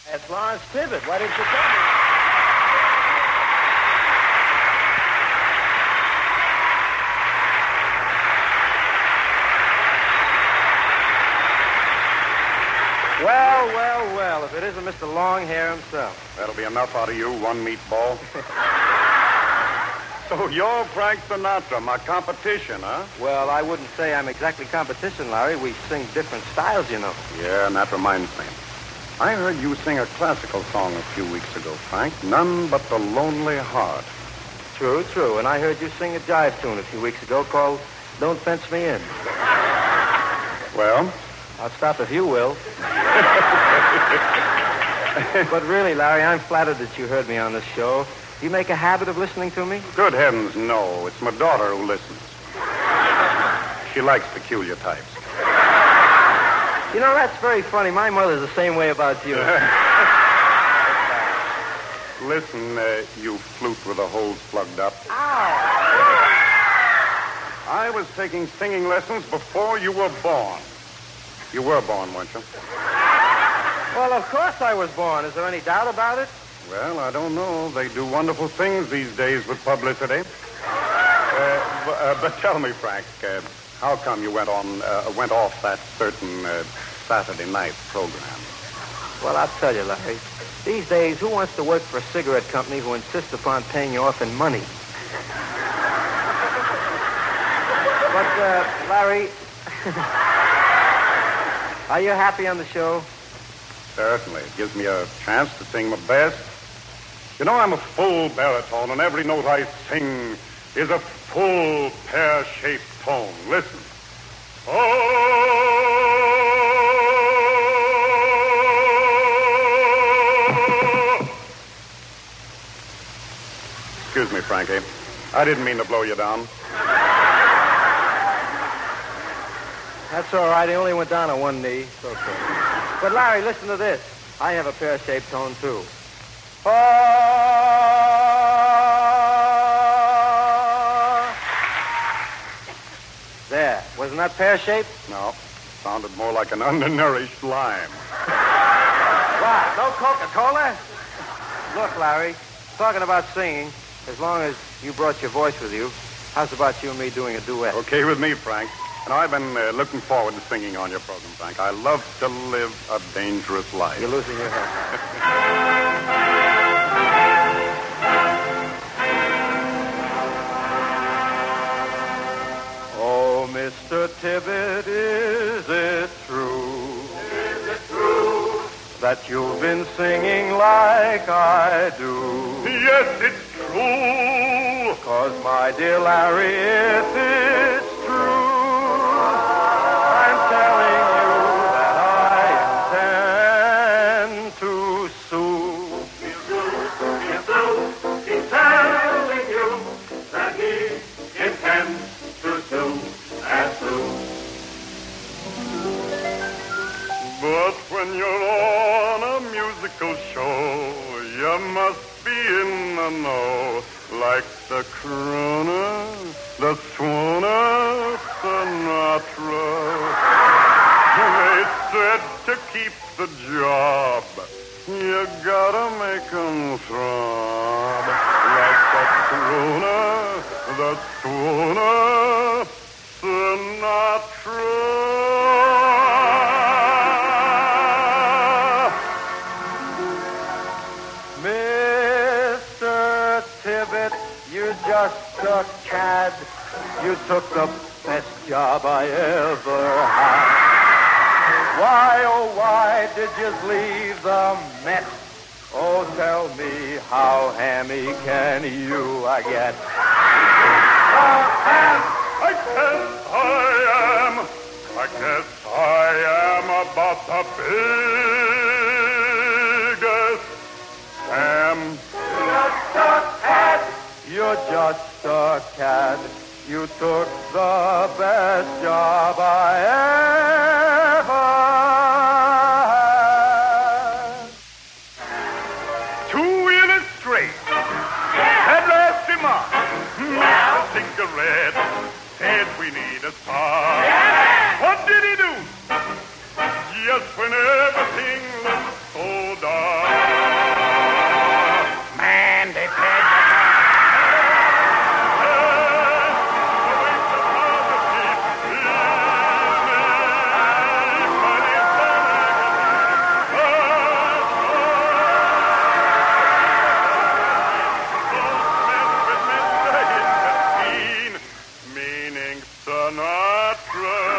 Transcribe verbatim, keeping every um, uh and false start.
That's Lawrence Tibbett. Why didn't you tell me? Well, well, well, if it isn't Mister Longhair himself. That'll be enough out of you, one meatball. So you're Frank Sinatra, my competition, huh? Well, I wouldn't say I'm exactly competition, Larry. We sing different styles, you know. Yeah, and that reminds me. I heard you sing a classical song a few weeks ago, Frank. None But the Lonely Heart. True, true. And I heard you sing a jive tune a few weeks ago called Don't Fence Me In. Well? I'll stop if you will. But really, Larry, I'm flattered that you heard me on this show. Do you make a habit of listening to me? Good heavens, no. It's my daughter who listens. She likes peculiar types. You know, that's very funny. My mother's the same way about you. Listen, uh, you flute with the holes plugged up. Ow! I was taking singing lessons before you were born. You were born, weren't you? Well, of course I was born. Is there any doubt about it? Well, I don't know. They do wonderful things these days with publicity. Uh, b- uh, but tell me, Frank, uh, how come you went on, uh, went off that certain uh, Saturday night program? Well, I'll tell you, Larry. These days, who wants to work for a cigarette company who insists upon paying you off in money? But, uh, Larry, are you happy on the show? Certainly. It gives me a chance to sing my best. You know, I'm a full baritone, and every note I sing is a full pear-shaped tone. Listen. Oh! Excuse me, Frankie. I didn't mean to blow you down. That's all right. He only went down on one knee. It's okay. But, Larry, listen to this. I have a pear-shaped tone, too. Oh! There. Wasn't that pear-shaped? No. Sounded more like an undernourished lime. What? No Coca-Cola? Look, Larry, talking about singing, as long as you brought your voice with you, how's about you and me doing a duet? Okay with me, Frank. And I've been uh, looking forward to singing on your program, Frank. I love to live a dangerous life. You're losing your head. Oh, Mister Tibbett, is it true? Is it true that you've been singing like I do? Yes, it's true. 'Cause, my dear Larry, if it's true, I'm telling you that I intend to sue. He's true, he's true, he's telling you that he intends to sue and sue. But when you're on a musical show, you must be in the know, like the crooner, the swooner, Sinatra. They said to keep the job, you gotta make 'em throb, like the crooner, the swooner, Sinatra. You're just a cad. You took the best job I ever had. Why, oh, why did you leave the Met? Oh, tell me, how hammy can you I get? I am, I guess I am, I guess I am about the biggest Sam. Just a cad. You're just a cad. You took the best job I ever had. To illustrate, Peddler Simon, now cigarette, said we need a star. What did he do? Just when everything looked so dark, strength.